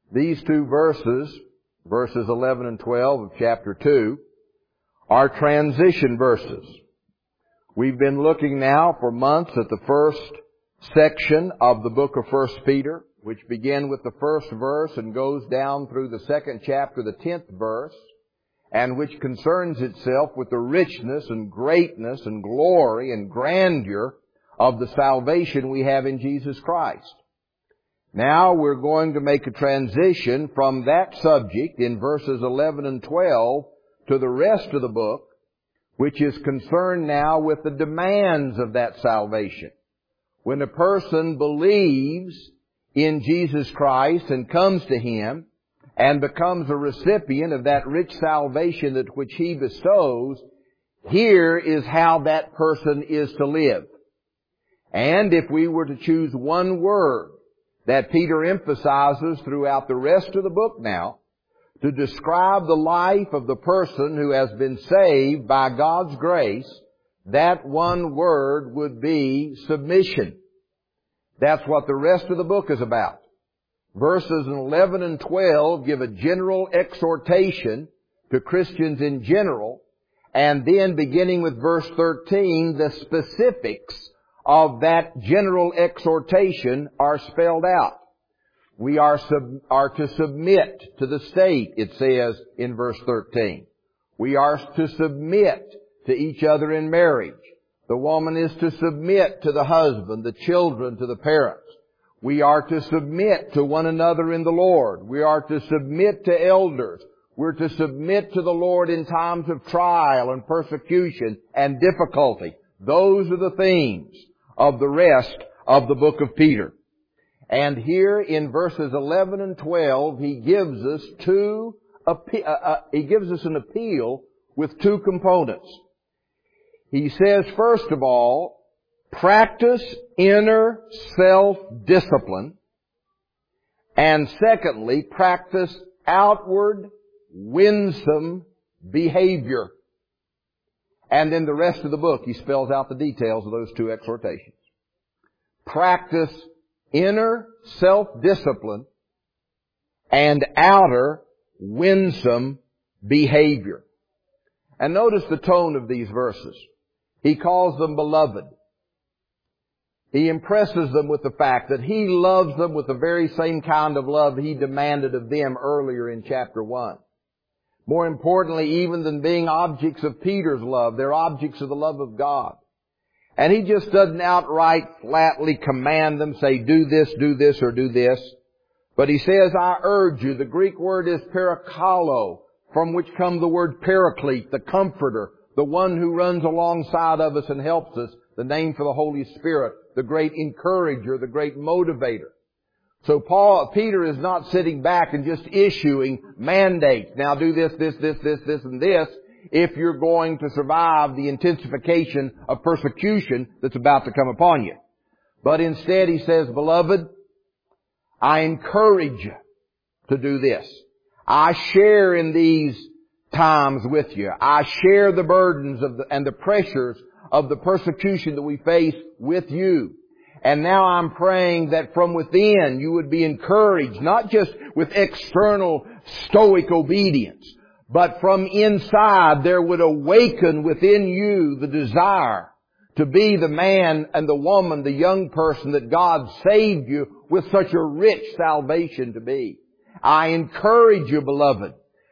These two verses, verses 11 and 12 of chapter 2, are transition verses. We've been looking now for months at the first section of the book of 1 Peter, which began with the first verse and goes down through the second chapter, the 10th verse, and which concerns itself with the richness and greatness and glory and grandeur of the salvation we have in Jesus Christ. Now we're going to make a transition from that subject in verses 11 and 12 to the rest of the book, which is concerned now with the demands of that salvation. When a person believes in Jesus Christ and comes to Him and becomes a recipient of that rich salvation that which He bestows, here is how that person is to live. And if we were to choose one word that Peter emphasizes throughout the rest of the book now, to describe the life of the person who has been saved by God's grace, that one word would be submission. That's what the rest of the book is about. Verses 11 and 12 give a general exhortation to Christians in general, and then beginning with verse 13, the specifics of that general exhortation are spelled out. We are to submit to the state, it says in verse 13. We are to submit to each other in marriage. The woman is to submit to the husband, the children to the parents. We are to submit to one another in the Lord. We are to submit to elders. We're to submit to the Lord in times of trial and persecution and difficulty. Those are the themes of the rest of the book of Peter. And here in verses 11 and 12, he gives us an appeal with two components. He says, first of all, practice inner self-discipline. And secondly, practice outward, winsome behavior. And in the rest of the book, he spells out the details of those two exhortations. Practice inner self-discipline and outer, winsome behavior. And notice the tone of these verses. He calls them beloved. He impresses them with the fact that He loves them with the very same kind of love He demanded of them earlier in chapter 1. More importantly, even than being objects of Peter's love, they're objects of the love of God. And He just doesn't outright, flatly command them, say, do this, or do this. But He says, I urge you. The Greek word is parakalo, from which comes the word paraclete, the comforter, the one who runs alongside of us and helps us, the name for the Holy Spirit, the great encourager, the great motivator. So Peter is not sitting back and just issuing mandates. Now do this, and this, if you're going to survive the intensification of persecution that's about to come upon you. But instead he says, beloved, I encourage you to do this. I share in these times with you. I share the burdens and the pressures of the persecution that we face with you. And now I'm praying that from within you would be encouraged, not just with external stoic obedience, but from inside there would awaken within you the desire to be the man and the woman, the young person that God saved you with such a rich salvation to be. I encourage you, beloved,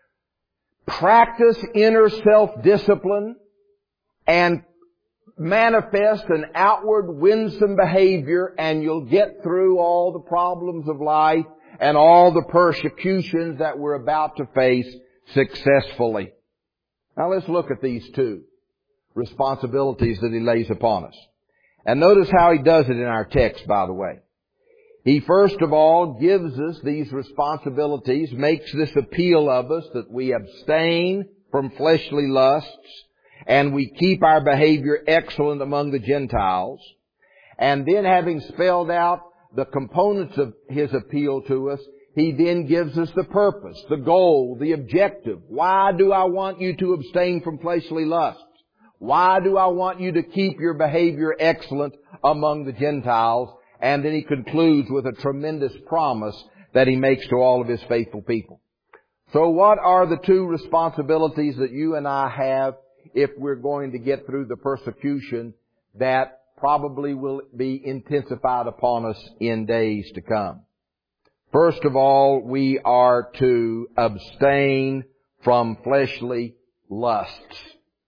practice inner self-discipline and manifest an outward winsome behavior, and you'll get through all the problems of life and all the persecutions that we're about to face successfully. Now let's look at these two responsibilities that he lays upon us. And notice how he does it in our text, by the way. He first of all gives us these responsibilities, makes this appeal of us that we abstain from fleshly lusts and we keep our behavior excellent among the Gentiles. And then having spelled out the components of his appeal to us, he then gives us the purpose, the goal, the objective. Why do I want you to abstain from fleshly lusts? Why do I want you to keep your behavior excellent among the Gentiles? And then he concludes with a tremendous promise that He makes to all of His faithful people. So what are the two responsibilities that you and I have if we're going to get through the persecution that probably will be intensified upon us in days to come? First of all, we are to abstain from fleshly lusts.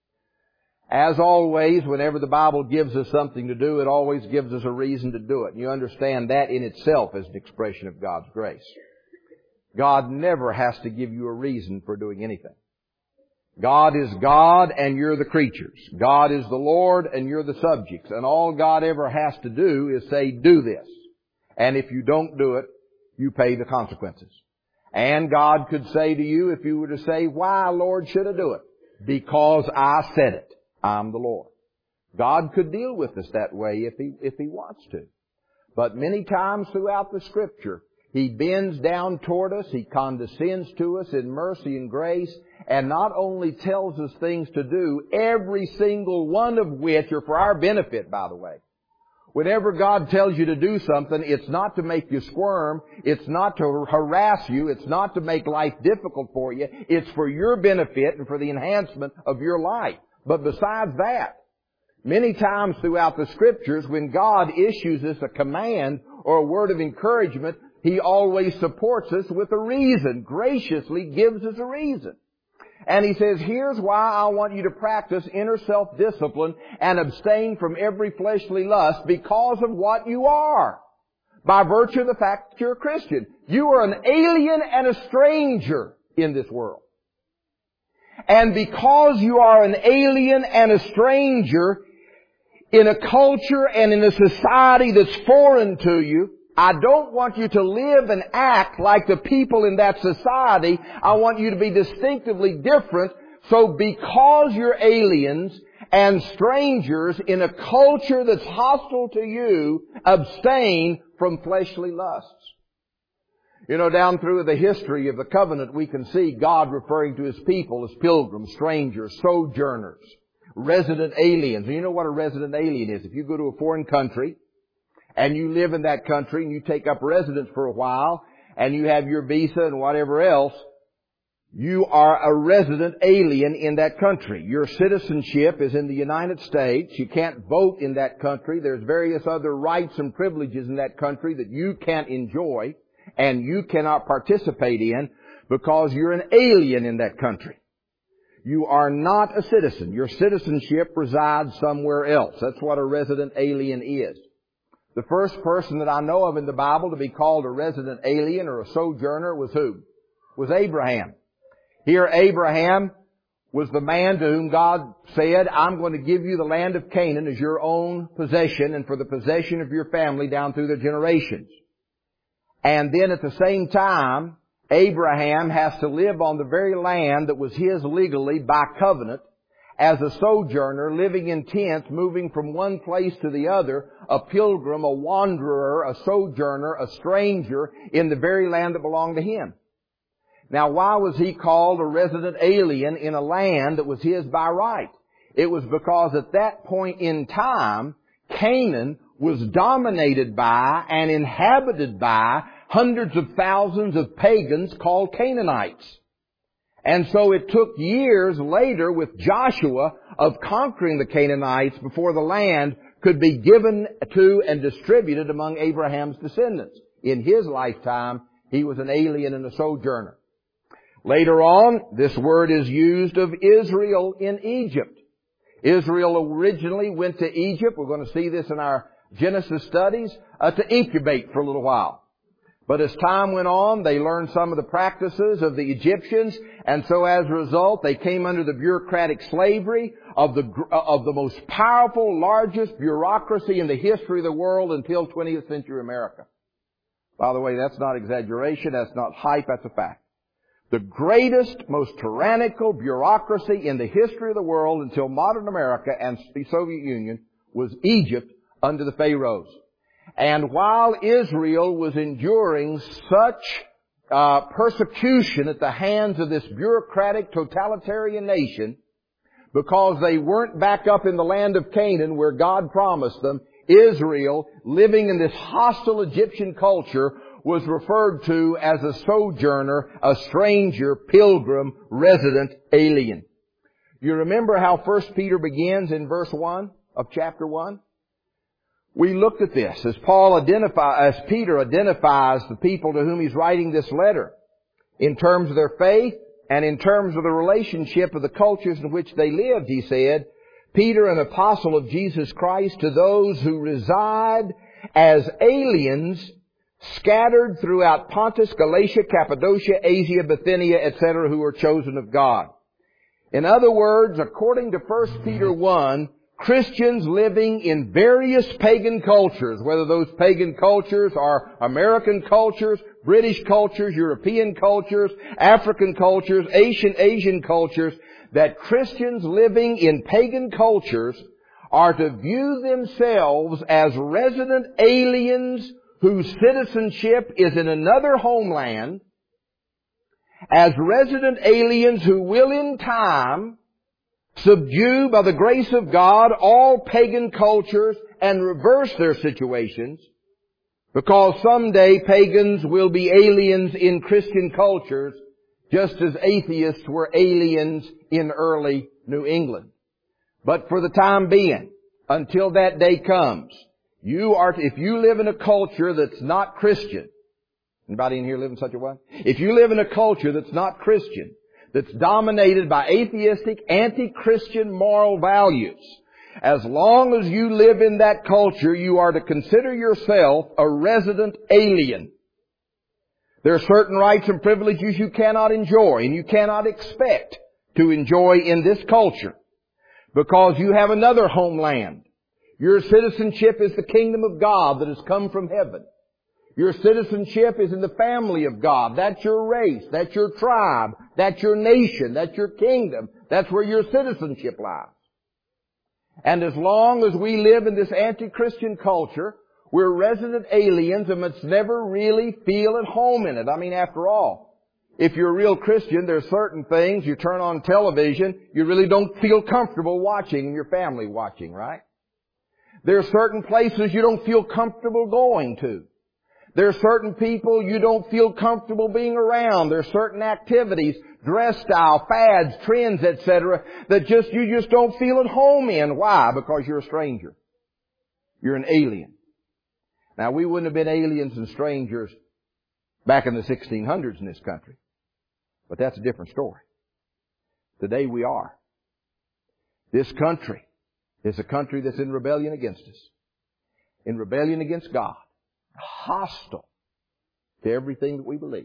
As always, whenever the Bible gives us something to do, it always gives us a reason to do it. And you understand that in itself is an expression of God's grace. God never has to give you a reason for doing anything. God is God and you're the creatures. God is the Lord and you're the subjects. And all God ever has to do is say, do this. And if you don't do it, you pay the consequences. And God could say to you, if you were to say, why, Lord, should I do it? Because I said it. I'm the Lord. God could deal with us that way if He wants to. But many times throughout the Scripture, He bends down toward us, He condescends to us in mercy and grace, and not only tells us things to do, every single one of which are for our benefit, by the way. Whenever God tells you to do something, it's not to make you squirm, it's not to harass you, it's not to make life difficult for you, it's for your benefit and for the enhancement of your life. But besides that, many times throughout the Scriptures, when God issues us a command or a word of encouragement, He always supports us with a reason, graciously gives us a reason. And He says, here's why I want you to practice inner self-discipline and abstain from every fleshly lust because of what you are. By virtue of the fact that you're a Christian. You are an alien and a stranger in this world. And because you are an alien and a stranger in a culture and in a society that's foreign to you, I don't want you to live and act like the people in that society. I want you to be distinctively different. So because you're aliens and strangers in a culture that's hostile to you, abstain from fleshly lusts. You know, down through the history of the covenant, we can see God referring to His people as pilgrims, strangers, sojourners, resident aliens. And you know what a resident alien is? If you go to a foreign country and you live in that country and you take up residence for a while and you have your visa and whatever else, you are a resident alien in that country. Your citizenship is in the United States. You can't vote in that country. There's various other rights and privileges in that country that you can't enjoy and you cannot participate in because you're an alien in that country. You are not a citizen. Your citizenship resides somewhere else. That's what a resident alien is. The first person that I know of in the Bible to be called a resident alien or a sojourner was who? Was Abraham. Here Abraham was the man to whom God said, I'm going to give you the land of Canaan as your own possession and for the possession of your family down through the generations. And then at the same time, Abraham has to live on the very land that was his legally by covenant as a sojourner, living in tents, moving from one place to the other, a pilgrim, a wanderer, a sojourner, a stranger in the very land that belonged to him. Now, why was he called a resident alien in a land that was his by right? It was because at that point in time, Canaan was dominated by and inhabited by hundreds of thousands of pagans called Canaanites. And so it took years later with Joshua of conquering the Canaanites before the land could be given to and distributed among Abraham's descendants. In his lifetime, he was an alien and a sojourner. Later on, this word is used of Israel in Egypt. Israel originally went to Egypt. We're going to see this in our Genesis studies, to incubate for a little while. But as time went on, they learned some of the practices of the Egyptians, and so as a result, they came under the bureaucratic slavery of the most powerful, largest bureaucracy in the history of the world until 20th century America. By the way, that's not exaggeration, that's not hype, that's a fact. The greatest, most tyrannical bureaucracy in the history of the world until modern America and the Soviet Union was Egypt under the Pharaohs. And while Israel was enduring such persecution at the hands of this bureaucratic totalitarian nation, because they weren't back up in the land of Canaan where God promised them, Israel, living in this hostile Egyptian culture, was referred to as a sojourner, a stranger, pilgrim, resident, alien. You remember how 1 Peter begins in verse 1 of chapter 1? We looked at this as Peter identifies the people to whom he's writing this letter in terms of their faith and in terms of the relationship of the cultures in which they lived. He said, Peter, an apostle of Jesus Christ, to those who reside as aliens scattered throughout Pontus, Galatia, Cappadocia, Asia, Bithynia, etc., who are chosen of God. In other words, according to 1 Peter 1, Christians living in various pagan cultures, whether those pagan cultures are American cultures, British cultures, European cultures, African cultures, Asian cultures, that Christians living in pagan cultures are to view themselves as resident aliens whose citizenship is in another homeland, as resident aliens who will in time subdue by the grace of God all pagan cultures and reverse their situations, because someday pagans will be aliens in Christian cultures just as atheists were aliens in early New England. But for the time being, until that day comes, if you live in a culture that's not Christian, anybody in here live in such a way? If you live in a culture that's not Christian, that's dominated by atheistic, anti-Christian moral values, as long as you live in that culture, you are to consider yourself a resident alien. There are certain rights and privileges you cannot enjoy and you cannot expect to enjoy in this culture because you have another homeland. Your citizenship is the kingdom of God that has come from heaven. Your citizenship is in the family of God. That's your race. That's your tribe. That's your nation. That's your kingdom. That's where your citizenship lies. And as long as we live in this anti-Christian culture, we're resident aliens and must never really feel at home in it. I mean, after all, if you're a real Christian, there's certain things you turn on television, you really don't feel comfortable watching and your family watching, right? There are certain places you don't feel comfortable going to. There are certain people you don't feel comfortable being around. There are certain activities, dress style, fads, trends, etc., that you just don't feel at home in. Why? Because you're a stranger. You're an alien. Now, we wouldn't have been aliens and strangers back in the 1600s in this country. But that's a different story. Today we are. This country is a country that's in rebellion against us. In rebellion against God. Hostile to everything that we believe.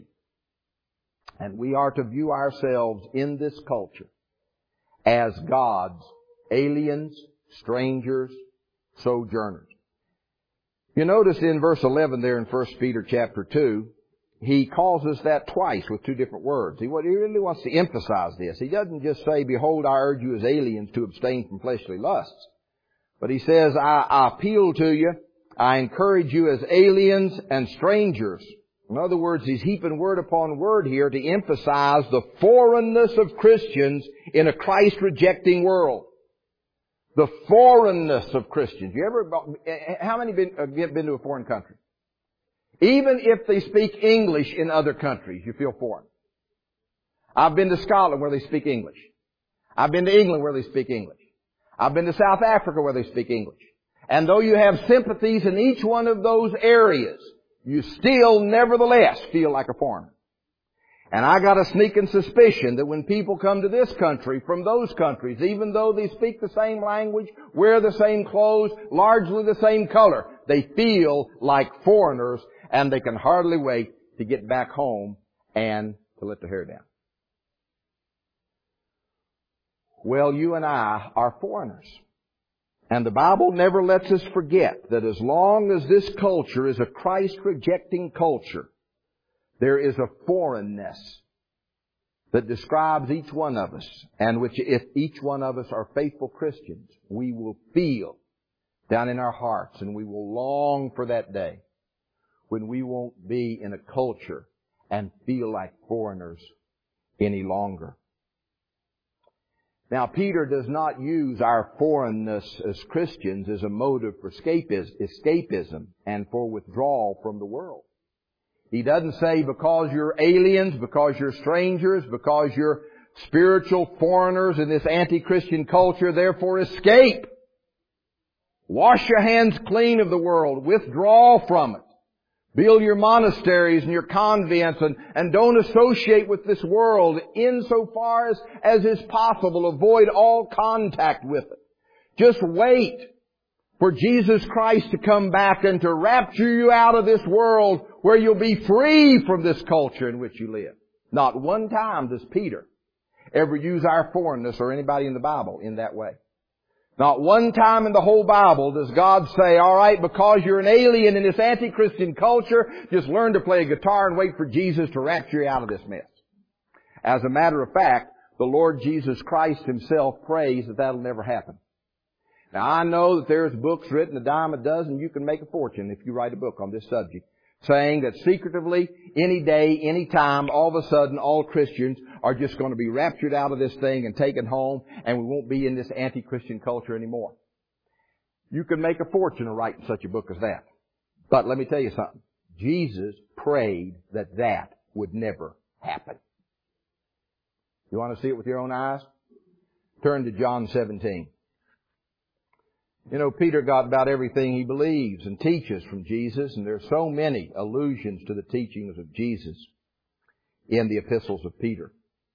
And we are to view ourselves in this culture as God's aliens, strangers, sojourners. You notice in verse 11 there in 1 Peter chapter 2, he calls us that twice with two different words. He really wants to emphasize this. He doesn't just say, behold, I urge you as aliens to abstain from fleshly lusts. But he says, I appeal to you, I encourage you as aliens and strangers. In other words, he's heaping word upon word here to emphasize the foreignness of Christians in a Christ-rejecting world. The foreignness of Christians. How many have been to a foreign country? Even if they speak English in other countries, you feel foreign. I've been to Scotland where they speak English. I've been to England where they speak English. I've been to South Africa where they speak English. And though you have sympathies in each one of those areas, you still nevertheless feel like a foreigner. And I got a sneaking suspicion that when people come to this country from those countries, even though they speak the same language, wear the same clothes, largely the same color, they feel like foreigners and they can hardly wait to get back home and to let their hair down. Well, you and I are foreigners. And the Bible never lets us forget that as long as this culture is a Christ-rejecting culture, there is a foreignness that describes each one of us, and which if each one of us are faithful Christians, we will feel down in our hearts, and we will long for that day when we won't be in a culture and feel like foreigners any longer. Now, Peter does not use our foreignness as Christians as a motive for escapism and for withdrawal from the world. He doesn't say because you're aliens, because you're strangers, because you're spiritual foreigners in this anti-Christian culture, therefore escape. Wash your hands clean of the world. Withdraw from it. Build your monasteries and your convents and don't associate with this world insofar as is possible. Avoid all contact with it. Just wait for Jesus Christ to come back and to rapture you out of this world where you'll be free from this culture in which you live. Not one time does Peter ever use our foreignness or anybody in the Bible in that way. Not one time in the whole Bible does God say, all right, because you're an alien in this anti-Christian culture, just learn to play a guitar and wait for Jesus to rapture you out of this mess. As a matter of fact, the Lord Jesus Christ Himself prays that that'll never happen. Now, I know that there's books written a dime a dozen. You can make a fortune if you write a book on this subject, saying that secretively, any day, any time, all of a sudden, all Christians are just going to be raptured out of this thing and taken home, and we won't be in this anti-Christian culture anymore. You can make a fortune of writing such a book as that. But let me tell you something. Jesus prayed that that would never happen. You want to see it with your own eyes? Turn to John 17. You know, Peter got about everything he believes and teaches from Jesus, and there are so many allusions to the teachings of Jesus in the epistles of Peter.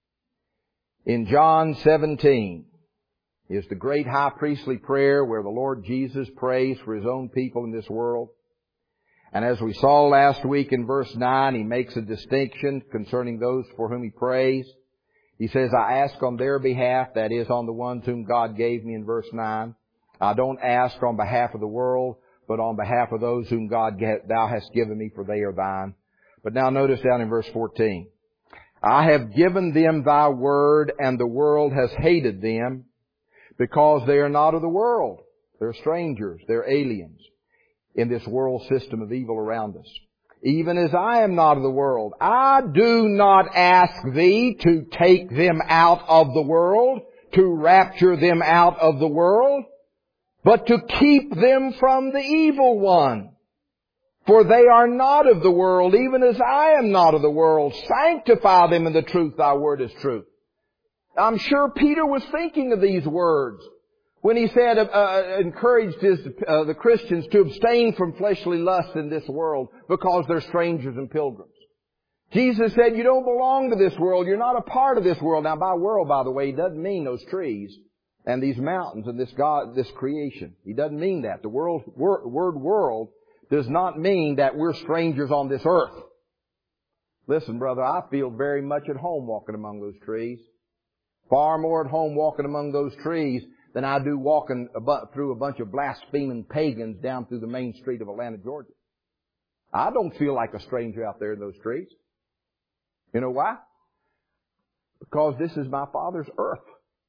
In John 17 is the great high priestly prayer where the Lord Jesus prays for His own people in this world. And as we saw last week in verse 9, He makes a distinction concerning those for whom He prays. He says, I ask on their behalf, that is on the ones whom God gave me in verse 9. I don't ask on behalf of the world, but on behalf of those whom Thou hast given me, for they are Thine. But now notice down in verse 14. I have given them Thy word, and the world has hated them, because they are not of the world. They're strangers, they're aliens in this world system of evil around us. Even as I am not of the world, I do not ask Thee to take them out of the world, to rapture them out of the world, but to keep them from the evil one. For they are not of the world, even as I am not of the world. Sanctify them in the truth. Thy word is truth. I'm sure Peter was thinking of these words when he said, encouraged the Christians to abstain from fleshly lust in this world because they're strangers and pilgrims. Jesus said, you don't belong to this world. You're not a part of this world. Now, by world, by the way, He doesn't mean those trees and these mountains and this creation. He doesn't mean that. The word world does not mean that we're strangers on this earth. Listen, brother, I feel very much at home walking among those trees. Far more at home walking among those trees than I do walking through a bunch of blaspheming pagans down through the main street of Atlanta, Georgia. I don't feel like a stranger out there in those trees. You know why? Because this is my Father's earth.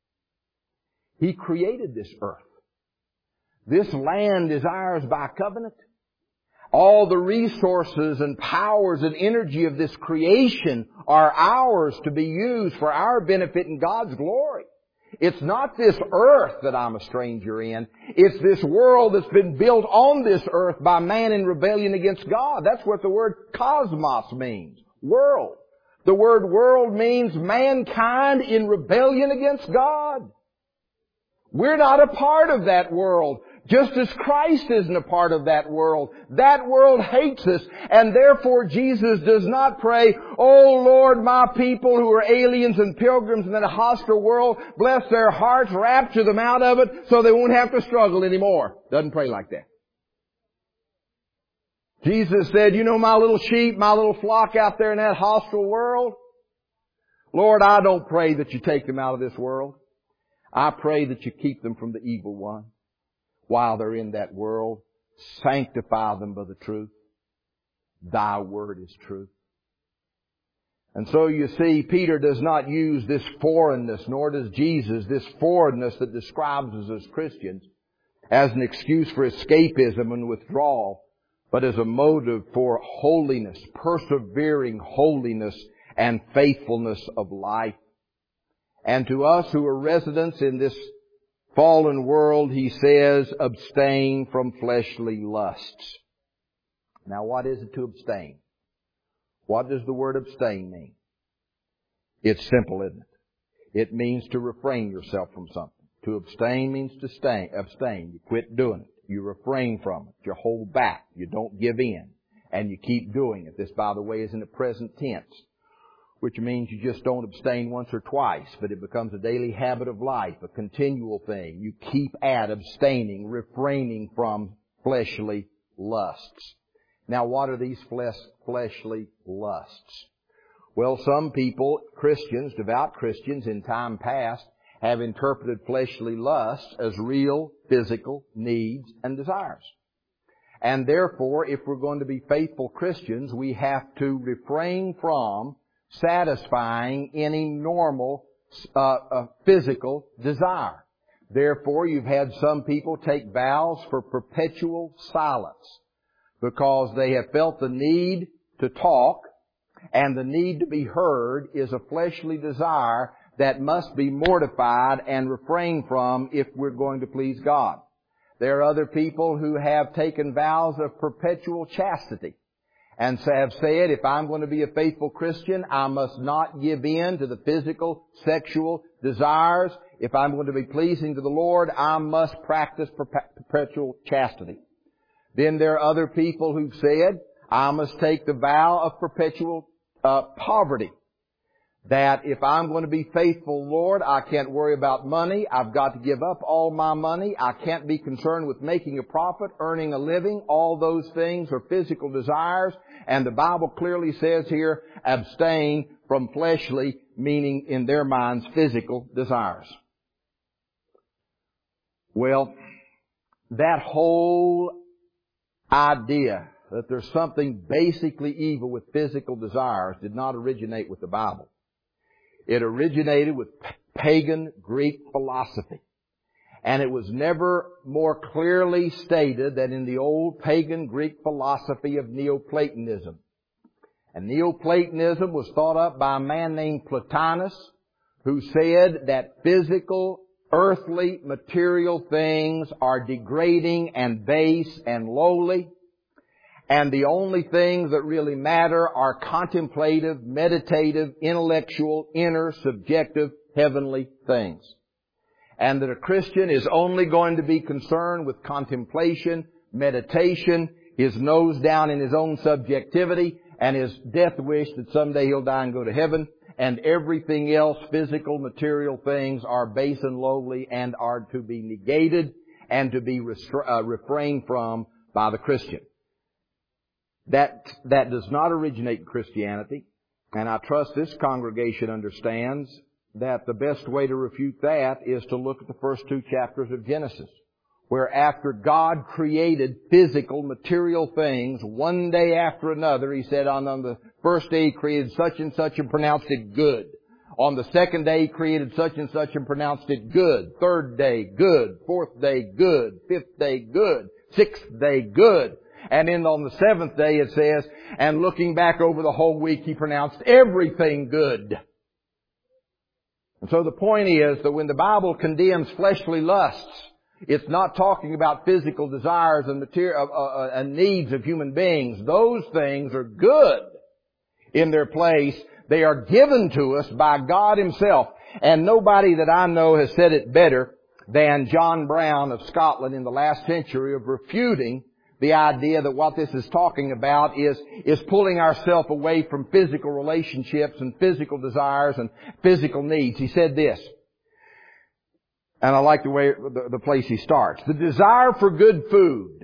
He created this earth. This land is ours by covenant. All the resources and powers and energy of this creation are ours to be used for our benefit and God's glory. It's not this earth that I'm a stranger in. It's this world that's been built on this earth by man in rebellion against God. That's what the word cosmos means. World. The word world means mankind in rebellion against God. We're not a part of that world, just as Christ isn't a part of that world. That world hates us, and therefore Jesus does not pray, oh Lord, my people who are aliens and pilgrims in that hostile world, bless their hearts, rapture them out of it so they won't have to struggle anymore. Doesn't pray like that. Jesus said, you know my little sheep, my little flock out there in that hostile world? Lord, I don't pray that you take them out of this world. I pray that you keep them from the evil one while they're in that world. Sanctify them by the truth. Thy word is truth. And so you see, Peter does not use this foreignness, nor does Jesus, this foreignness that describes us as Christians, as an excuse for escapism and withdrawal, but as a motive for holiness, persevering holiness and faithfulness of life. And to us who are residents in this fallen world, he says, abstain from fleshly lusts. Now, what is it to abstain? What does the word abstain mean? It's simple, isn't it? It means to refrain yourself from something. To abstain means to abstain. You quit doing it. You refrain from it. You hold back. You don't give in. And you keep doing it. This, by the way, is in the present tense, which means you just don't abstain once or twice, but it becomes a daily habit of life, a continual thing. You keep at abstaining, refraining from fleshly lusts. Now, what are these fleshly lusts? Well, some people, Christians, devout Christians in time past, have interpreted fleshly lusts as real physical needs and desires. And therefore, if we're going to be faithful Christians, we have to refrain from satisfying any normal physical desire. Therefore, you've had some people take vows for perpetual silence because they have felt the need to talk, and the need to be heard is a fleshly desire that must be mortified and refrained from if we're going to please God. There are other people who have taken vows of perpetual chastity and have said, if I'm going to be a faithful Christian, I must not give in to the physical, sexual desires. If I'm going to be pleasing to the Lord, I must practice perpetual chastity. Then there are other people who've said, I must take the vow of perpetual poverty. That if I'm going to be faithful, Lord, I can't worry about money. I've got to give up all my money. I can't be concerned with making a profit, earning a living. All those things are physical desires. And the Bible clearly says here, abstain from fleshly, meaning in their minds, physical desires. Well, that whole idea that there's something basically evil with physical desires did not originate with the Bible. It originated with pagan Greek philosophy. And it was never more clearly stated than in the old pagan Greek philosophy of Neoplatonism. And Neoplatonism was thought up by a man named Plotinus, who said that physical, earthly, material things are degrading and base and lowly. And the only things that really matter are contemplative, meditative, intellectual, inner, subjective, heavenly things. And that a Christian is only going to be concerned with contemplation, meditation, his nose down in his own subjectivity, and his death wish that someday he'll die and go to heaven. And everything else, physical, material things, are base and lowly and are to be negated and to be refrained from by the Christian. That does not originate in Christianity, and I trust this congregation understands that the best way to refute that is to look at the first 2 chapters of Genesis, where after God created physical, material things, one day after another, He said on the first day He created such and such and pronounced it good. On the second day He created such and such and pronounced it good. Third day, good. Fourth day, good. Fifth day, good. Sixth day, good. And then on the 7th day it says, and looking back over the whole week, He pronounced everything good. And so the point is that when the Bible condemns fleshly lusts, it's not talking about physical desires and material and needs of human beings. Those things are good in their place. They are given to us by God Himself. And nobody that I know has said it better than John Brown of Scotland in the last century of refuting the idea that what this is talking about is pulling ourselves away from physical relationships and physical desires and physical needs. He said this, and I like the way, the place he starts. The desire for good food,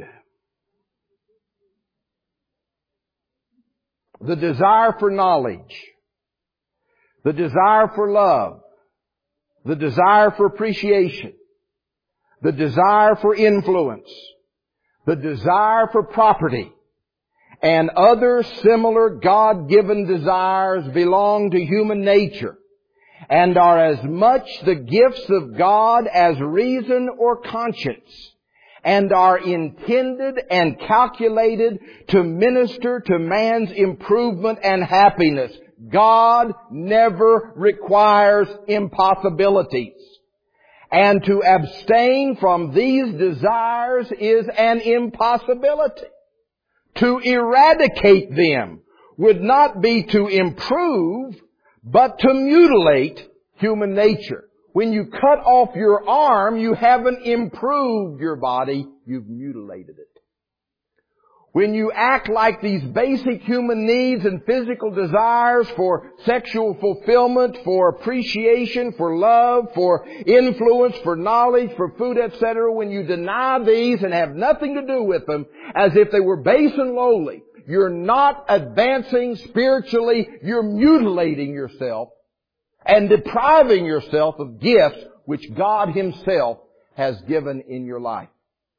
the desire for knowledge, the desire for love, the desire for appreciation, the desire for influence, the desire for property, and other similar God-given desires belong to human nature and are as much the gifts of God as reason or conscience, and are intended and calculated to minister to man's improvement and happiness. God never requires impossibilities. And to abstain from these desires is an impossibility. To eradicate them would not be to improve, but to mutilate human nature. When you cut off your arm, you haven't improved your body, you've mutilated it. When you act like these basic human needs and physical desires for sexual fulfillment, for appreciation, for love, for influence, for knowledge, for food, etc., when you deny these and have nothing to do with them as if they were base and lowly, you're not advancing spiritually, you're mutilating yourself and depriving yourself of gifts which God Himself has given in your life.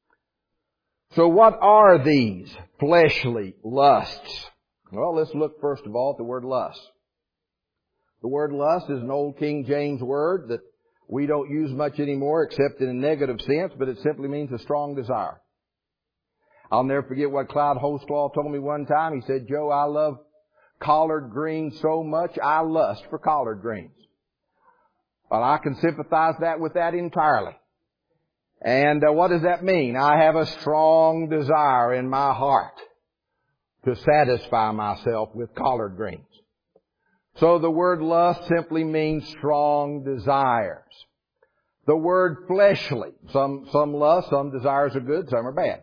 So what are these fleshly lusts? Well, let's look first of all at the word lust. The word lust is an old King James word that we don't use much anymore except in a negative sense, but it simply means a strong desire. I'll never forget what Clyde Holstlaw told me one time. He said, "Joe, I love collard greens so much, I lust for collard greens." Well, I can sympathize with that entirely. And what does that mean? I have a strong desire in my heart to satisfy myself with collard greens. So the word lust simply means strong desires. The word fleshly, some lust, some desires are good, some are bad.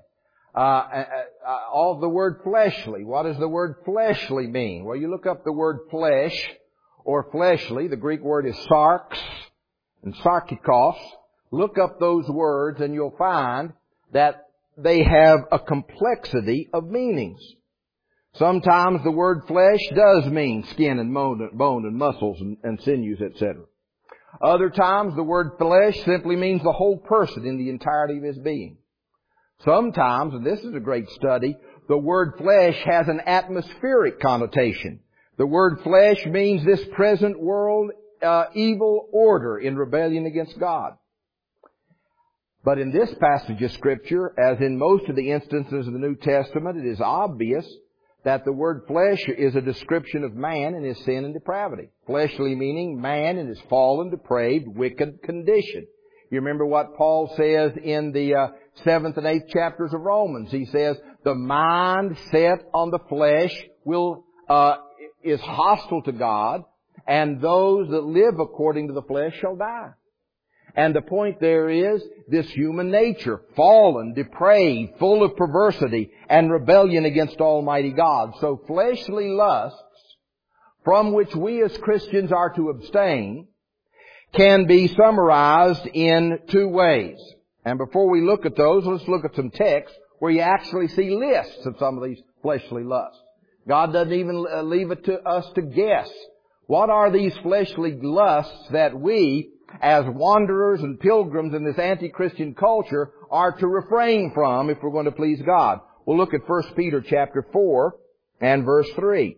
All the word fleshly, what does the word fleshly mean? Well, you look up the word flesh or fleshly, the Greek word is sarx and sarkikos. Look up those words and you'll find that they have a complexity of meanings. Sometimes the word flesh does mean skin and bone and muscles and sinews, etc. Other times the word flesh simply means the whole person in the entirety of his being. Sometimes, and this is a great study, the word flesh has an atmospheric connotation. The word flesh means this present world evil order in rebellion against God. But in this passage of Scripture, as in most of the instances of the New Testament, it is obvious that the word flesh is a description of man and his sin and depravity. Fleshly meaning man in his fallen, depraved, wicked condition. You remember what Paul says in the 7th and 8th chapters of Romans. He says, the mind set on the flesh is hostile to God, and those that live according to the flesh shall die. And the point there is this human nature, fallen, depraved, full of perversity and rebellion against Almighty God. So fleshly lusts, from which we as Christians are to abstain, can be summarized in two ways. And before we look at those, let's look at some texts where you actually see lists of some of these fleshly lusts. God doesn't even leave it to us to guess. What are these fleshly lusts that we, as wanderers and pilgrims in this anti-Christian culture, are to refrain from if we're going to please God? We'll look at 1 Peter chapter 4 and verse 3.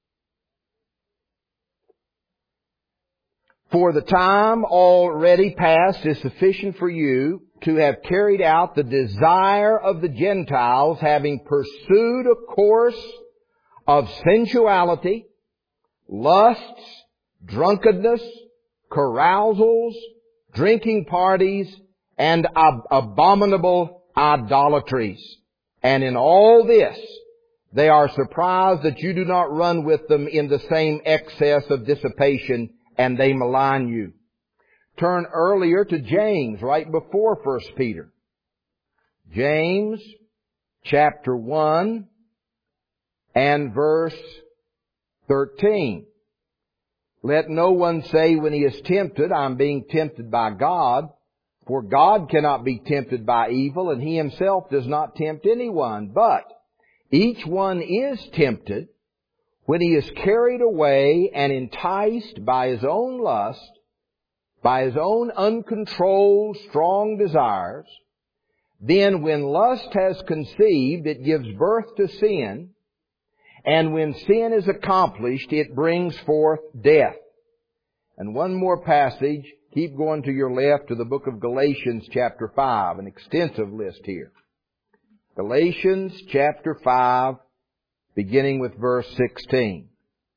For the time already past is sufficient for you to have carried out the desire of the Gentiles, having pursued a course of sensuality, lusts, drunkenness, carousals, drinking parties, and abominable idolatries. And in all this, they are surprised that you do not run with them in the same excess of dissipation, and they malign you. Turn earlier to James, right before 1 Peter. James, chapter 1, and verse 13. Let no one say when he is tempted, I'm being tempted by God. For God cannot be tempted by evil, and He Himself does not tempt anyone. But each one is tempted when he is carried away and enticed by his own lust, by his own uncontrolled, strong desires. Then when lust has conceived, it gives birth to sin. And when sin is accomplished, it brings forth death. And one more passage. Keep going to your left to the book of Galatians chapter 5, an extensive list here. Galatians chapter 5, beginning with verse 16.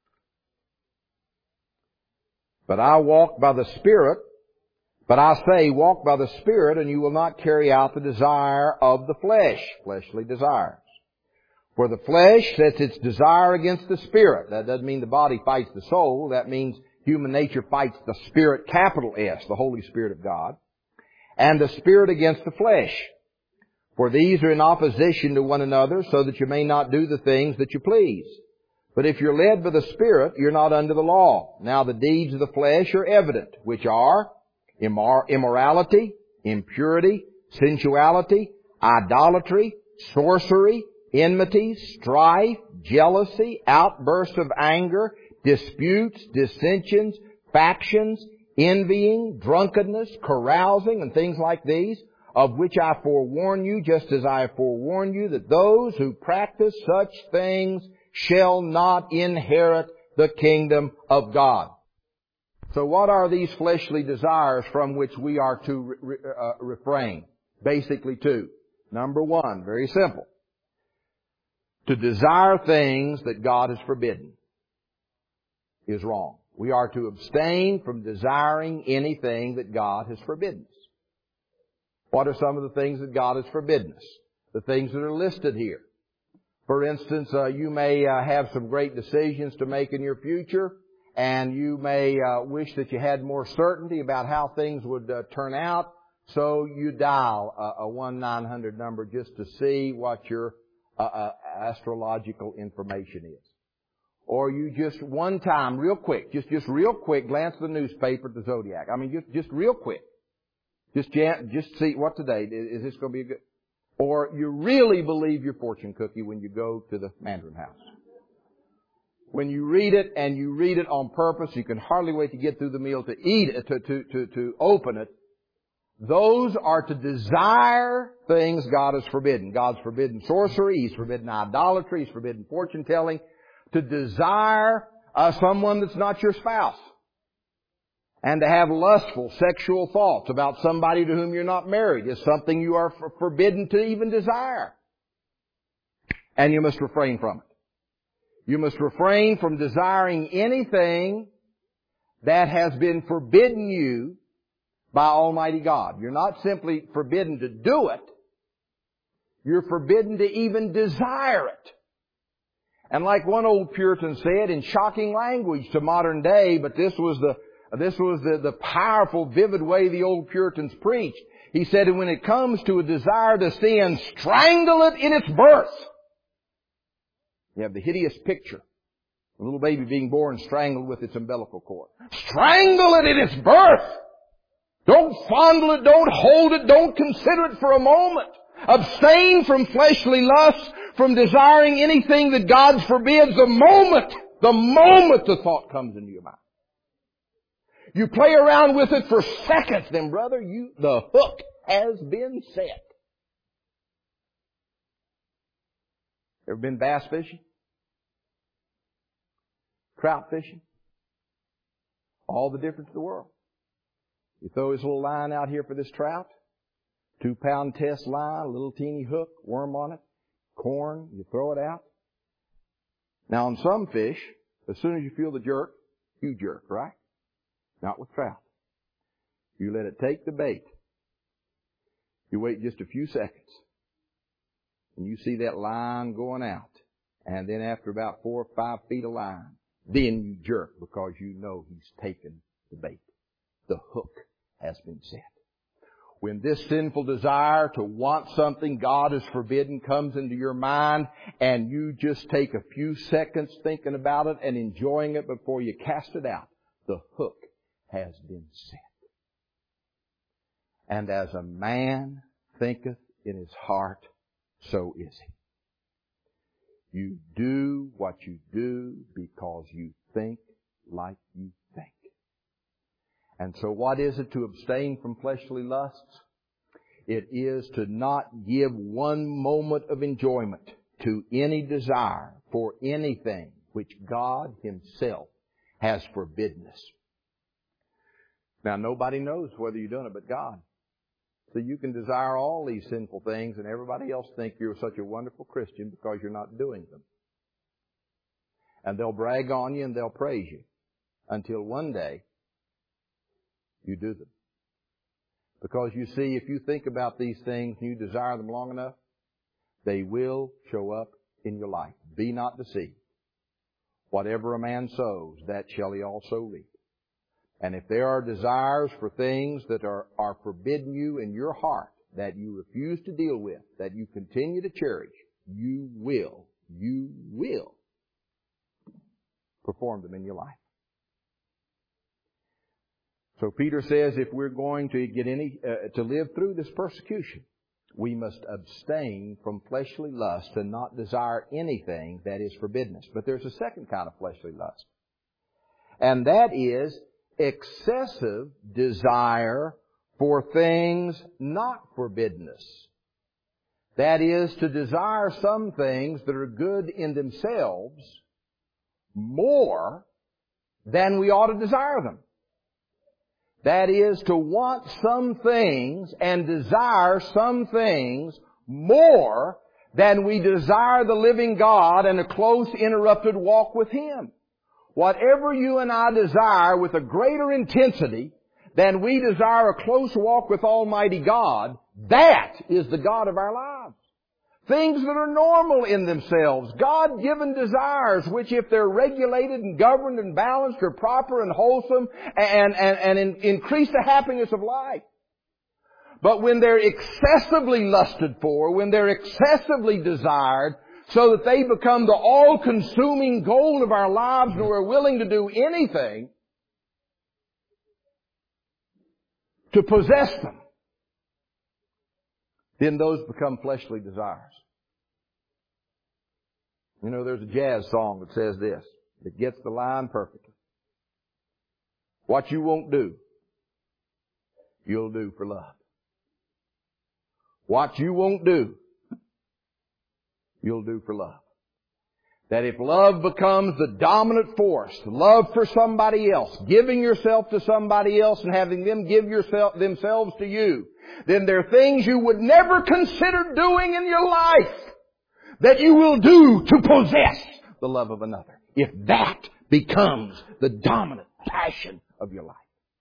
But I walk by the Spirit, but I say, walk by the Spirit, and you will not carry out the desire of the flesh, fleshly desires. For the flesh sets its desire against the Spirit. That doesn't mean the body fights the soul. That means human nature fights the Spirit, capital S, the Holy Spirit of God. And the Spirit against the flesh. For these are in opposition to one another, so that you may not do the things that you please. But if you're led by the Spirit, you're not under the law. Now the deeds of the flesh are evident, which are immorality, impurity, sensuality, idolatry, sorcery, enmity, strife, jealousy, outbursts of anger, disputes, dissensions, factions, envying, drunkenness, carousing, and things like these, of which I forewarn you, just as I have forewarned you, that those who practice such things shall not inherit the kingdom of God. So what are these fleshly desires from which we are to refrain? Basically two. Number one, very simple. To desire things that God has forbidden is wrong. We are to abstain from desiring anything that God has forbidden us. What are some of the things that God has forbidden us? The things that are listed here. For instance, you may have some great decisions to make in your future, and you may wish that you had more certainty about how things would turn out, so you dial a 1-900 number just to see what your astrological information is. Or you just one time, real quick, just real quick, glance at the newspaper, the Zodiac. I mean, just real quick. Just see what today, is this going to be a good... Or you really believe your fortune cookie when you go to the Mandarin house. When you read it, and you read it on purpose, you can hardly wait to get through the meal to eat it, to open it. Those are to desire things God has forbidden. God's forbidden sorcery, He's forbidden idolatry, He's forbidden fortune telling. To desire someone that's not your spouse. And to have lustful sexual thoughts about somebody to whom you're not married is something you are forbidden to even desire. And you must refrain from it. You must refrain from desiring anything that has been forbidden you by Almighty God. You're not simply forbidden to do it. You're forbidden to even desire it. And like one old Puritan said in shocking language to modern day, but this was the powerful, vivid way the old Puritans preached. He said, when it comes to a desire to sin, strangle it in its birth. You have the hideous picture. A little baby being born strangled with its umbilical cord. Strangle it in its birth! Don't fondle it, don't hold it, don't consider it for a moment. Abstain from fleshly lusts, from desiring anything that God forbids the moment the thought comes into your mind. You play around with it for seconds, then brother, the hook has been set. Ever been bass fishing? Trout fishing? All the difference in the world. You throw this little line out here for this trout, 2-pound test line, a little teeny hook, worm on it, corn, you throw it out. Now on some fish, as soon as you feel the jerk, you jerk, right? Not with trout. You let it take the bait. You wait just a few seconds. And you see that line going out. And then after about 4 or 5 feet of line, then you jerk because you know he's taken the bait. The hook has been set. When this sinful desire to want something God has forbidden comes into your mind and you just take a few seconds thinking about it and enjoying it before you cast it out, the hook has been set. And as a man thinketh in his heart, so is he. You do what you do because you think like you think. And so what is it to abstain from fleshly lusts? It is to not give one moment of enjoyment to any desire for anything which God Himself has forbidden us. Now nobody knows whether you're doing it but God. So you can desire all these sinful things and everybody else think you're such a wonderful Christian because you're not doing them. And they'll brag on you and they'll praise you until one day you do them. Because you see, if you think about these things and you desire them long enough, they will show up in your life. Be not deceived. Whatever a man sows, that shall he also reap. And if there are desires for things that are forbidden you in your heart, that you refuse to deal with, that you continue to cherish, you will perform them in your life. So Peter says if we're going to get to live through this persecution, we must abstain from fleshly lust and not desire anything that is forbidden us. But there's a second kind of fleshly lust. And that is excessive desire for things not forbidden us. That is, to desire some things that are good in themselves more than we ought to desire them. That is, to want some things and desire some things more than we desire the living God and a close, uninterrupted walk with Him. Whatever you and I desire with a greater intensity than we desire a close walk with Almighty God, that is the God of our lives. Things that are normal in themselves, God-given desires, which if they're regulated and governed and balanced are proper and wholesome and increase the happiness of life. But when they're excessively lusted for, when they're excessively desired, so that they become the all-consuming goal of our lives and we're willing to do anything to possess them, then those become fleshly desires. You know, there's a jazz song that says this. It gets the line perfectly. What you won't do, you'll do for love. What you won't do, you'll do for love. That if love becomes the dominant force, love for somebody else, giving yourself to somebody else and having them give themselves to you, then there are things you would never consider doing in your life that you will do to possess the love of another. If that becomes the dominant passion of your life.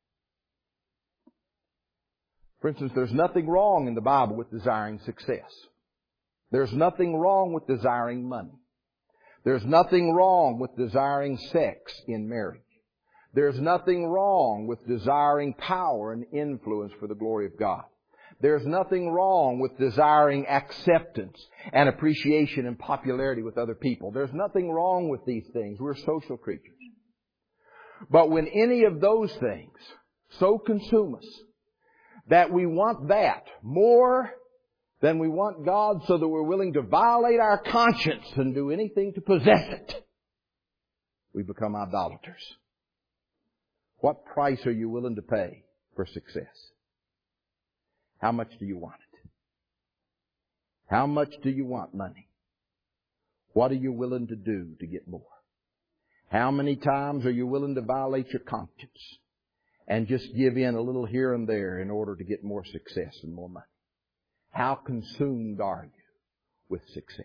For instance, there's nothing wrong in the Bible with desiring success. There's nothing wrong with desiring money. There's nothing wrong with desiring sex in marriage. There's nothing wrong with desiring power and influence for the glory of God. There's nothing wrong with desiring acceptance and appreciation and popularity with other people. There's nothing wrong with these things. We're social creatures. But when any of those things so consume us that we want that more than we want God, so that we're willing to violate our conscience and do anything to possess it, we become idolaters. What price are you willing to pay for success? How much do you want it? How much do you want money? What are you willing to do to get more? How many times are you willing to violate your conscience and just give in a little here and there in order to get more success and more money? How consumed are you with success?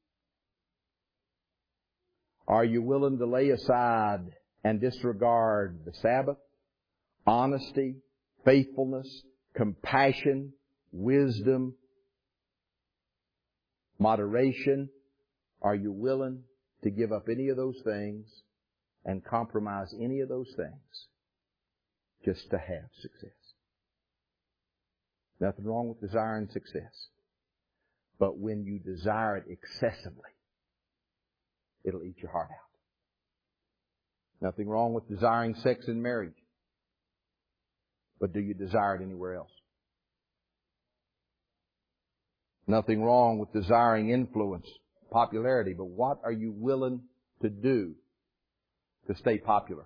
Are you willing to lay aside and disregard the Sabbath, honesty, faithfulness, compassion, wisdom, moderation? Are you willing to give up any of those things and compromise any of those things just to have success? Nothing wrong with desiring success. But when you desire it excessively, it'll eat your heart out. Nothing wrong with desiring sex in marriage. But do you desire it anywhere else? Nothing wrong with desiring influence, popularity, but what are you willing to do to stay popular?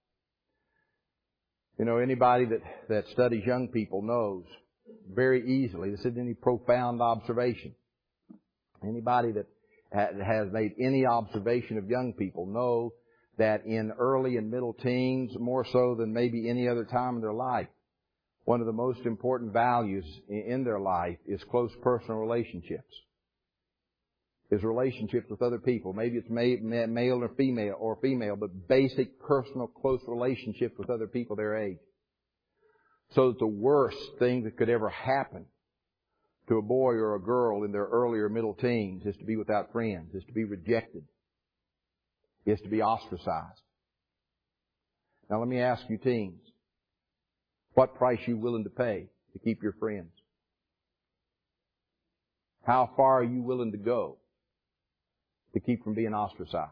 You know, anybody that studies young people knows very easily, this isn't any profound observation. Anybody that has made any observation of young people know that in early and middle teens, more so than maybe any other time in their life, one of the most important values in their life is close personal relationships. Is relationships with other people. Maybe it's male or female, but basic personal close relationships with other people their age. So that the worst thing that could ever happen to a boy or a girl in their earlier middle teens is to be without friends, is to be rejected, is to be ostracized. Now let me ask you teens, what price are you willing to pay to keep your friends? How far are you willing to go to keep from being ostracized?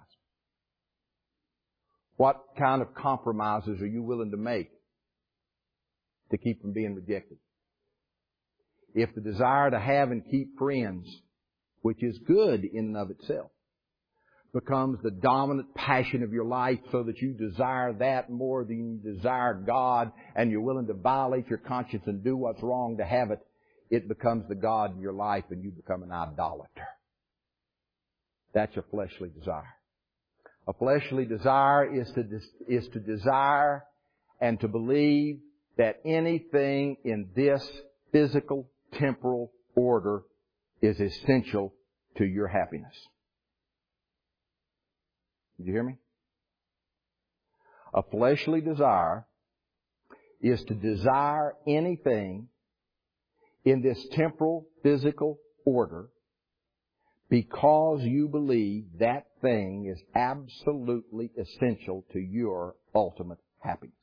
What kind of compromises are you willing to make to keep from being rejected? If the desire to have and keep friends, which is good in and of itself, becomes the dominant passion of your life so that you desire that more than you desire God, and you're willing to violate your conscience and do what's wrong to have it, it becomes the God in your life and you become an idolater. That's a fleshly desire. A fleshly desire is to desire and to believe that anything in this physical, temporal order is essential to your happiness. Did you hear me? A fleshly desire is to desire anything in this temporal, physical order because you believe that thing is absolutely essential to your ultimate happiness.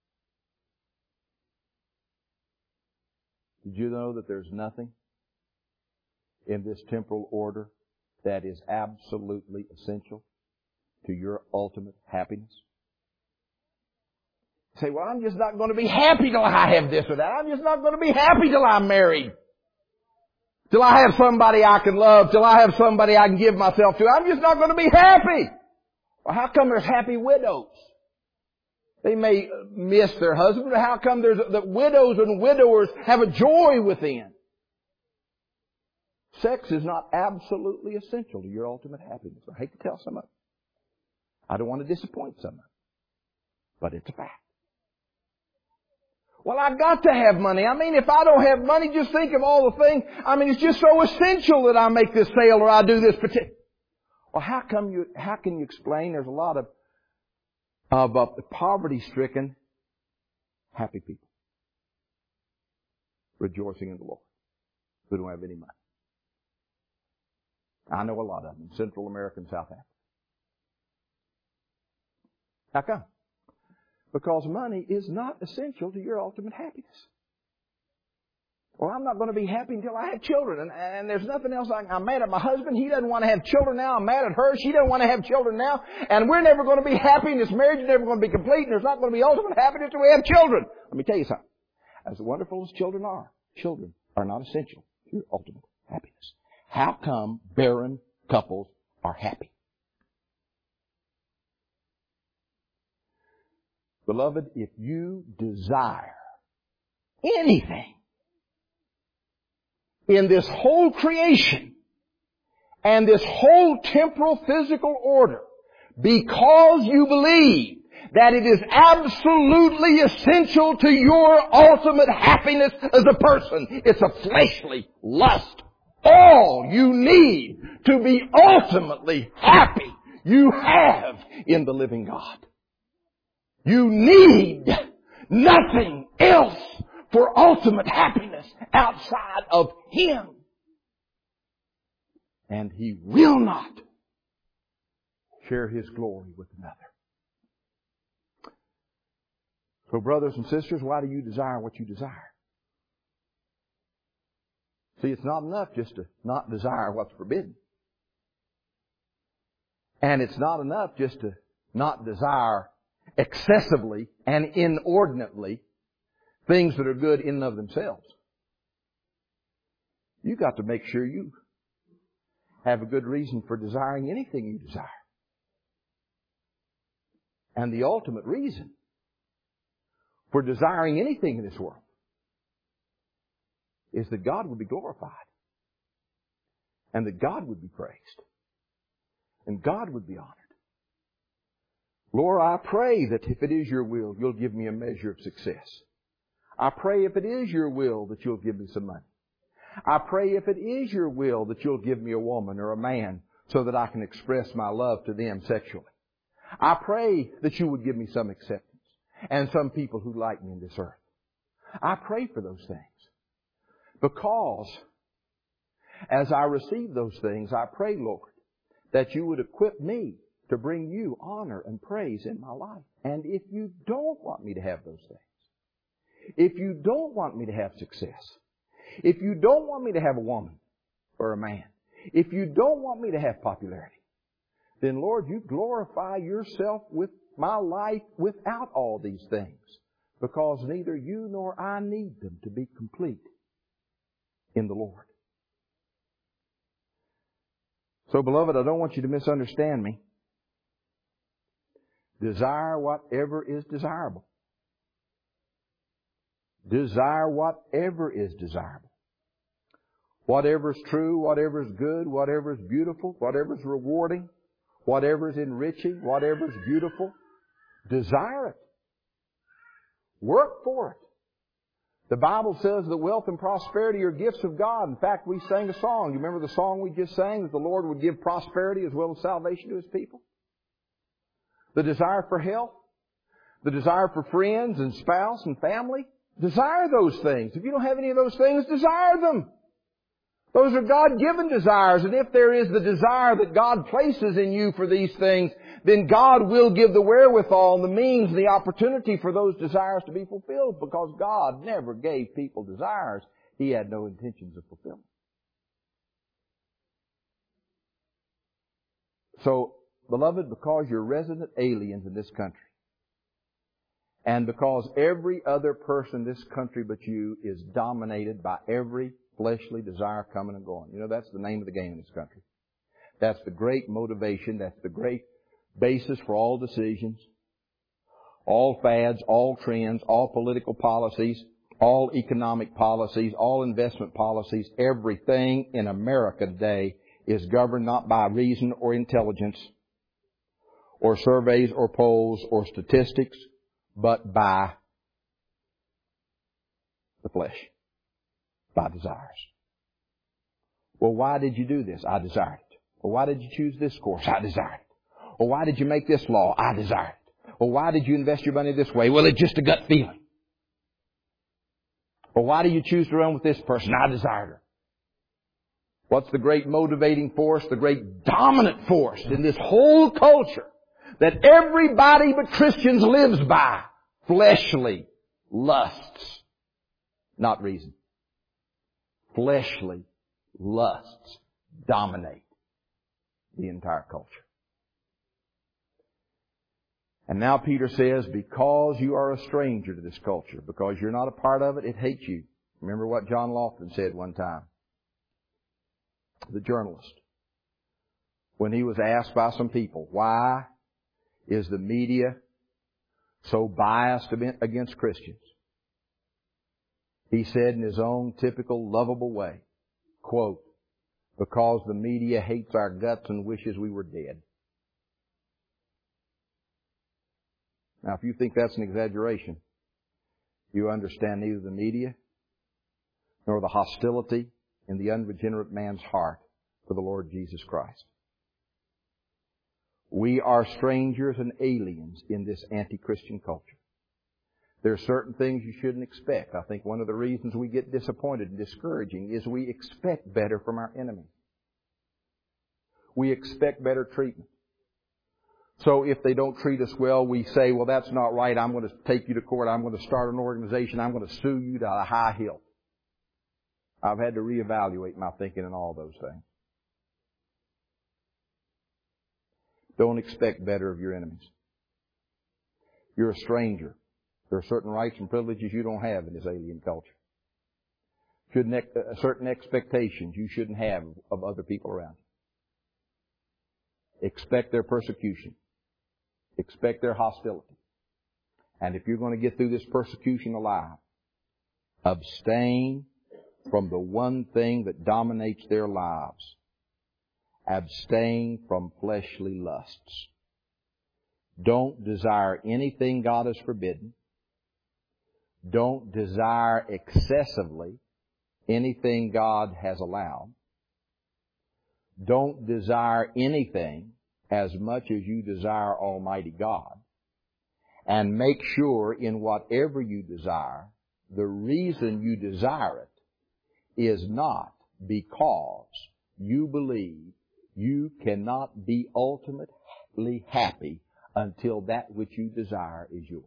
Did you know that there's nothing in this temporal order that is absolutely essential to your ultimate happiness? You say, well, I'm just not going to be happy till I have this or that. I'm just not going to be happy till I'm married. Till I have somebody I can love. Till I have somebody I can give myself to. I'm just not going to be happy. Well, how come there's happy widows? They may miss their husband, but how come the widows and widowers have a joy within? Sex is not absolutely essential to your ultimate happiness. I hate to tell some of it. I don't want to disappoint some of it. But it's a fact. Well, I've got to have money. I mean, if I don't have money, just think of all the things. I mean, it's just so essential that I make this sale or I do this particular. Well, how can you explain there's a lot of poverty-stricken, happy people rejoicing in the Lord who don't have any money? I know a lot of them in Central America and South Africa. How come? Because money is not essential to your ultimate happiness. Well, I'm not going to be happy until I have children. And there's nothing else. I'm mad at my husband. He doesn't want to have children now. I'm mad at her. She doesn't want to have children now. And we're never going to be happy. And this marriage is never going to be complete. And there's not going to be ultimate happiness until we have children. Let me tell you something. As wonderful as children are not essential to your ultimate happiness. How come barren couples are happy? Beloved, if you desire anything in this whole creation and this whole temporal physical order because you believe that it is absolutely essential to your ultimate happiness as a person, it's a fleshly lust. All you need to be ultimately happy you have in the living God. You need nothing else for ultimate happiness outside of Him. And He will not share His glory with another. So brothers and sisters, why do you desire what you desire? See, it's not enough just to not desire what's forbidden. And it's not enough just to not desire excessively and inordinately things that are good in and of themselves. You've got to make sure you have a good reason for desiring anything you desire. And the ultimate reason for desiring anything in this world is that God would be glorified and that God would be praised and God would be honored. Lord, I pray that if it is your will, you'll give me a measure of success. I pray if it is your will that you'll give me some money. I pray if it is your will that you'll give me a woman or a man so that I can express my love to them sexually. I pray that you would give me some acceptance and some people who like me in this earth. I pray for those things because As I receive those things, I pray, Lord, that you would equip me to bring you honor and praise in my life. And if you don't want me to have those things, if you don't want me to have success, if you don't want me to have a woman or a man, if you don't want me to have popularity, then Lord, you glorify yourself with my life without all these things, because neither you nor I need them to be complete in the Lord. So, beloved, I don't want you to misunderstand me. Desire whatever is desirable. Desire whatever is desirable. Whatever is true, whatever is good, whatever is beautiful, whatever is rewarding, whatever is enriching, whatever is beautiful, desire it. Work for it. The Bible says that wealth and prosperity are gifts of God. In fact, we sang a song. You remember the song we just sang, that the Lord would give prosperity as well as salvation to His people? The desire for health, the desire for friends and spouse and family, desire those things. If you don't have any of those things, desire them. Those are God-given desires, and if there is the desire that God places in you for these things, then God will give the wherewithal and the means and the opportunity for those desires to be fulfilled, because God never gave people desires He had no intentions of fulfilling. So, beloved, because you're resident aliens in this country, and because every other person in this country but you is dominated by every fleshly desire coming and going. You know, that's the name of the game in this country. That's the great motivation. That's the great basis for all decisions, all fads, all trends, all political policies, all economic policies, all investment policies. Everything in America today is governed not by reason or intelligence or surveys or polls or statistics, but by the flesh. By desires. Well, why did you do this? I desired it. Well, why did you choose this course? I desired it. Well, why did you make this law? I desired it. Well, why did you invest your money this way? Well, it's just a gut feeling. Well, why do you choose to run with this person? I desired her. What's the great motivating force, the great dominant force in this whole culture that everybody but Christians lives by? Fleshly lusts, not reason. Fleshly lusts dominate the entire culture. And now Peter says, because you are a stranger to this culture, because you're not a part of it, it hates you. Remember what John Lofton said one time, the journalist, when he was asked by some people, why is the media so biased against Christians? He said in his own typical lovable way, quote, because the media hates our guts and wishes we were dead. Now, if you think that's an exaggeration, you understand neither the media nor the hostility in the unregenerate man's heart for the Lord Jesus Christ. We are strangers and aliens in this anti-Christian culture. There are certain things you shouldn't expect. I think one of the reasons we get disappointed and discouraging is we expect better from our enemies. We expect better treatment. So if they don't treat us well, we say, well, that's not right. I'm going to take you to court. I'm going to start an organization. I'm going to sue you to a high hill. I've had to reevaluate my thinking in all those things. Don't expect better of your enemies. You're a stranger. There are certain rights and privileges you don't have in this alien culture. Certain expectations you shouldn't have of other people around you. Expect their persecution. Expect their hostility. And if you're going to get through this persecution alive, abstain from the one thing that dominates their lives. Abstain from fleshly lusts. Don't desire anything God has forbidden. Don't desire excessively anything God has allowed. Don't desire anything as much as you desire Almighty God. And make sure in whatever you desire, the reason you desire it is not because you believe you cannot be ultimately happy until that which you desire is yours.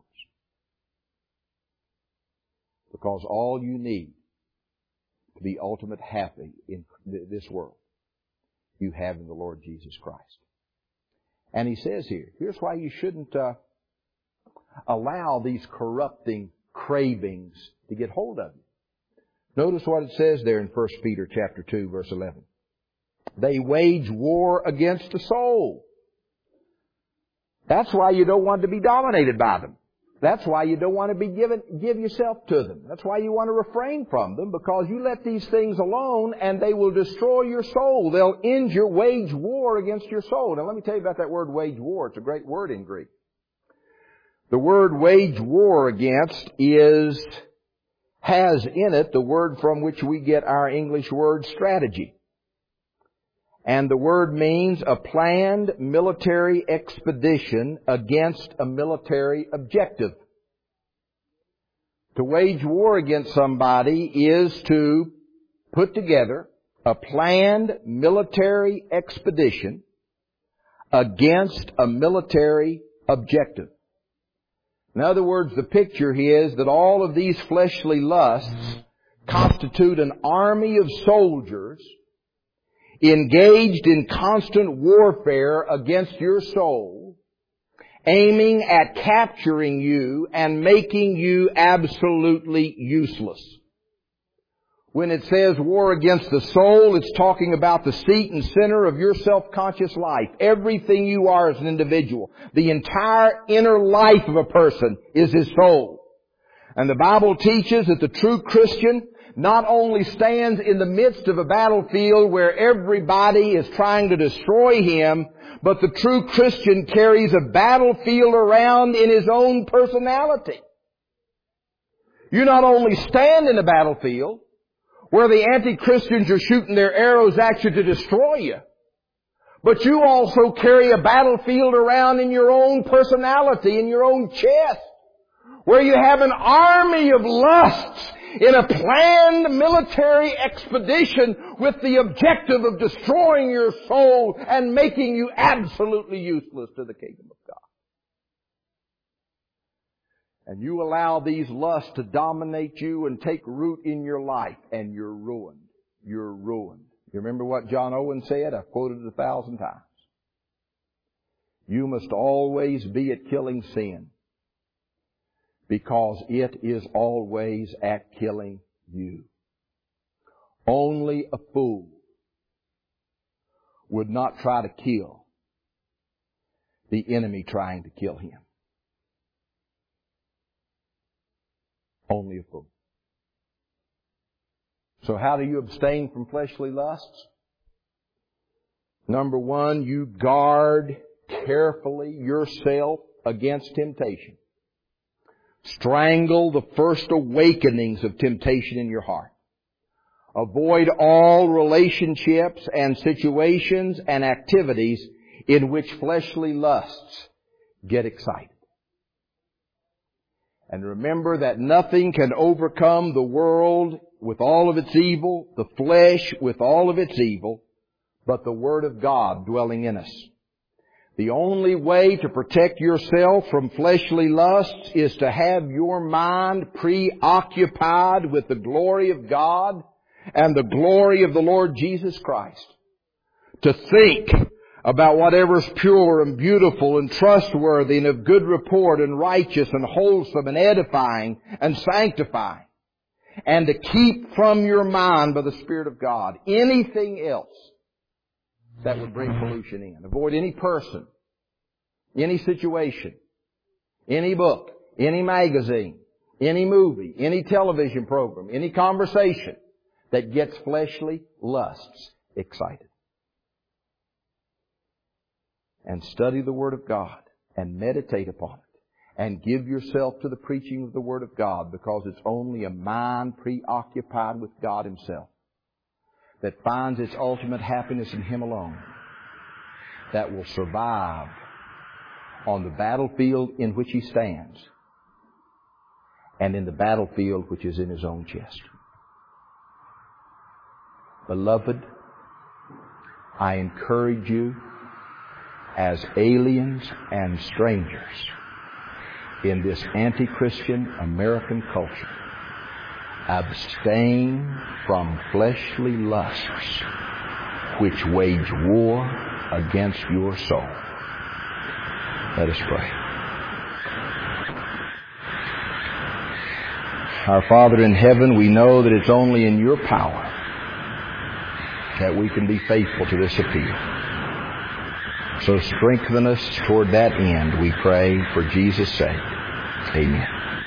Because all you need to be ultimate happy in this world, you have in the Lord Jesus Christ. And He says here, here's why you shouldn't allow these corrupting cravings to get hold of you. Notice what it says there in 1 Peter chapter 2, verse 11. They wage war against the soul. That's why you don't want to be dominated by them. That's why you don't want to give yourself to them. That's why you want to refrain from them, because you let these things alone and they will destroy your soul. They'll wage war against your soul. Now let me tell you about that word wage war. It's a great word in Greek. The word wage war against has in it the word from which we get our English word strategy. And the word means a planned military expedition against a military objective. To wage war against somebody is to put together a planned military expedition against a military objective. In other words, the picture here is that all of these fleshly lusts constitute an army of soldiers engaged in constant warfare against your soul, aiming at capturing you and making you absolutely useless. When it says war against the soul, it's talking about the seat and center of your self-conscious life. Everything you are as an individual. The entire inner life of a person is his soul. And the Bible teaches that the true Christian not only stands in the midst of a battlefield where everybody is trying to destroy him, but the true Christian carries a battlefield around in his own personality. You not only stand in the battlefield where the anti-Christians are shooting their arrows at you to destroy you, but you also carry a battlefield around in your own personality, in your own chest, where you have an army of lusts in a planned military expedition with the objective of destroying your soul and making you absolutely useless to the kingdom of God. And you allow these lusts to dominate you and take root in your life, and you're ruined. You're ruined. You remember what John Owen said? I've quoted it 1,000 times. You must always be at killing sin, because it is always at killing you. Only a fool would not try to kill the enemy trying to kill him. Only a fool. So how do you abstain from fleshly lusts? Number one, you guard carefully yourself against temptation. Strangle the first awakenings of temptation in your heart. Avoid all relationships and situations and activities in which fleshly lusts get excited. And remember that nothing can overcome the world with all of its evil, the flesh with all of its evil, but the Word of God dwelling in us. The only way to protect yourself from fleshly lusts is to have your mind preoccupied with the glory of God and the glory of the Lord Jesus Christ. To think about whatever's pure and beautiful and trustworthy and of good report and righteous and wholesome and edifying and sanctifying. And to keep from your mind by the Spirit of God anything else that would bring pollution in. Avoid any person, any situation, any book, any magazine, any movie, any television program, any conversation that gets fleshly lusts excited. And study the Word of God and meditate upon it. And give yourself to the preaching of the Word of God, because it's only a mind preoccupied with God Himself that finds its ultimate happiness in Him alone that will survive on the battlefield in which he stands and in the battlefield which is in his own chest. Beloved, I encourage you as aliens and strangers in this anti-Christian American culture, abstain from fleshly lusts which wage war against your soul. Let us pray. Our Father in heaven, we know that it's only in your power that we can be faithful to this appeal. So strengthen us toward that end, we pray, for Jesus' sake. Amen.